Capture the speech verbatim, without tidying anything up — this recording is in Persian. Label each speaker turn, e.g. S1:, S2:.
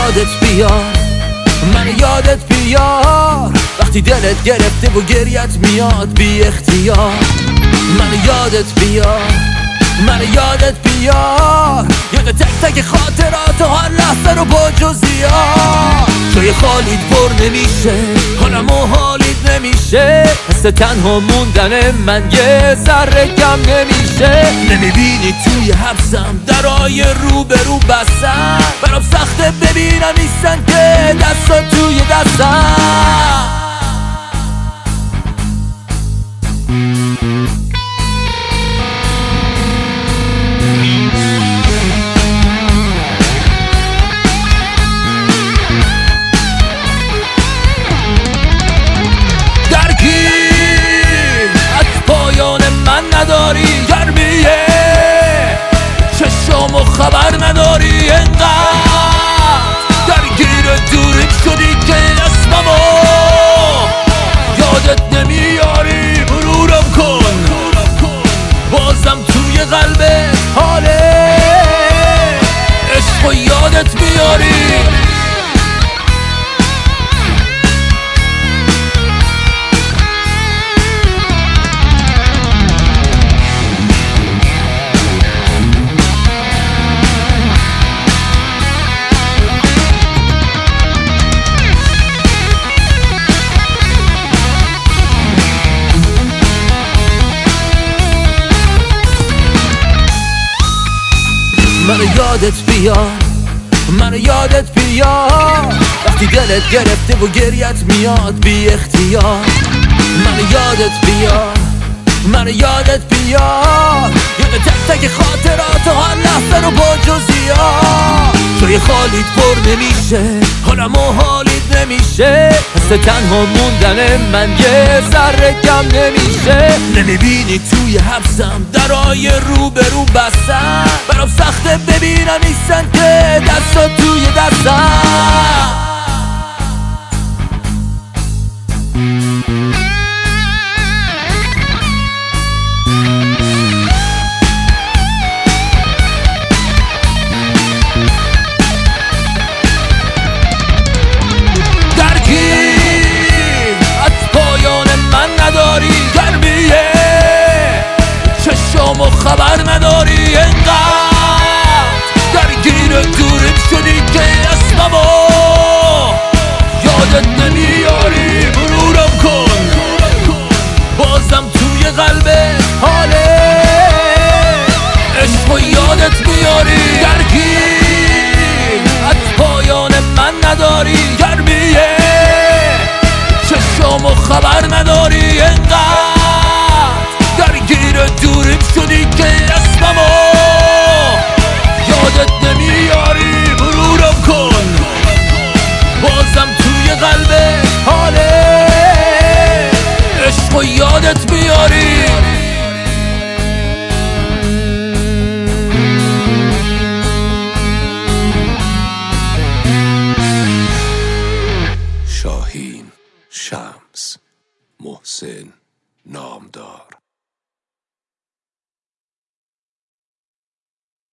S1: یادت بیار، من یادت بیار وقتی دلت گرفته و گریت میاد بی اختیار. من یادت بیار، من یادت بیار، یاد تک تک خاطرات و هر لحظه رو با جزئیات. جای خالیت پر نمیشه، حالم و حالیت نمیشه، حس تنها موندن من یه ذره کم نمیشه. نمیبینی توی حبسم درای رو به رو بستن، برام سخته ببینم نیستن که دستا توی دستم. نداری گرمیه چشم و خبر نداری، انقدر درگیر دوریم شدی که اسممو یادت نمیاری. مرورم کن بازم توی قلبت حال عشق و یادت میاری. من یادت بیار، من یادت بیار وقتی دلت گرفته و گریت میاد بی اختیار. من یادت بیار، من یادت بیار، یاد تک تک خاطرات و هر لحظه رو با جزئیات. جای خالیت پر نمیشه، حالم و حالیت نمیشه، حس تنها موندن من یه ذره کم نمیشه. نمیبینی توی حبسم درای رو به رو بستن، برام سخته ببینم نیستن که دستا توی دستم. نداری گرمیه چشم و خبر نداری، انقدر